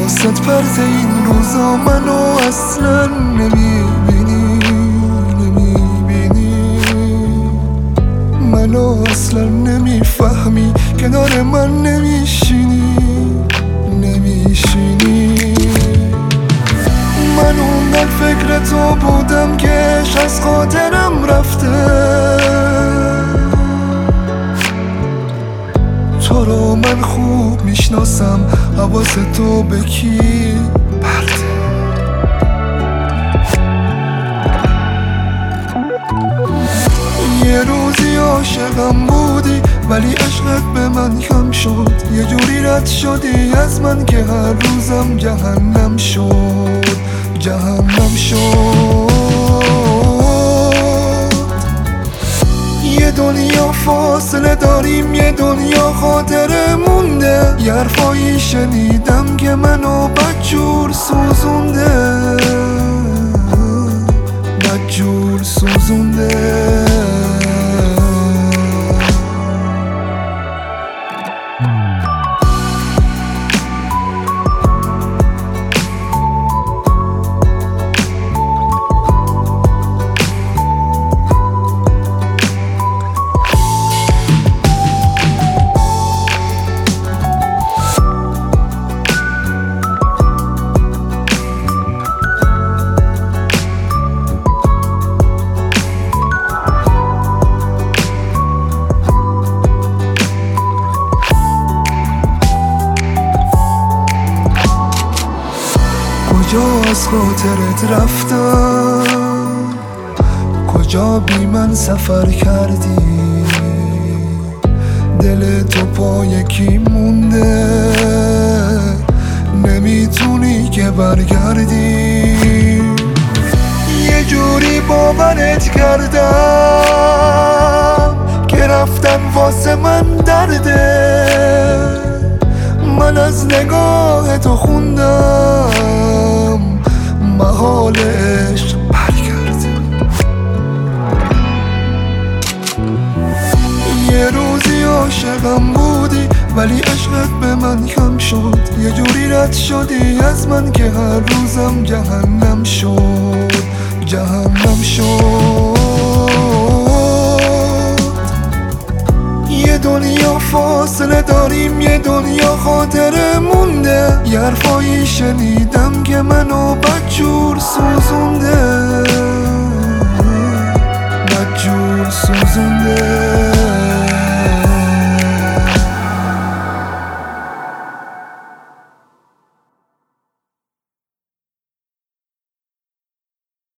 حواست پرت این روزا منو اصلا نمیبینی منو اصلا نمیفهمی، کنار من نمیشینی من اونقدر فکر تو بودم که عشق از خاطرم رفته، تو رو من خوب میشناسم، حواس تو به کی پرته. یه روزی عاشقم بودی ولی عشقت به من کم شد، یه جوری رد شدی از من که هر روزم جهنم شد. یه دنیا فاصله داریم، یه دنیا خاطره مونده، یه حرفایی شنیدم که منو بدجور سوزونده کجا از خاطرت رفتم، کجا بی من سفر کردی، دل تو پای کی مونده، نمیتونی که برگردی. یه جوری باورت کردم که رفتن واسه من درده، من از نگاه تو خوندم محال عشق برگرده. یه روزی عاشقم بودی ولی عشقت به من کم شد، یه جوری رد شدی از من که هر روزم جهنم شد. یه دنیا فاصله داریم، یه دنیا خاطره مونده، یه حرفایی شنیدم که منو بدجور سوزونده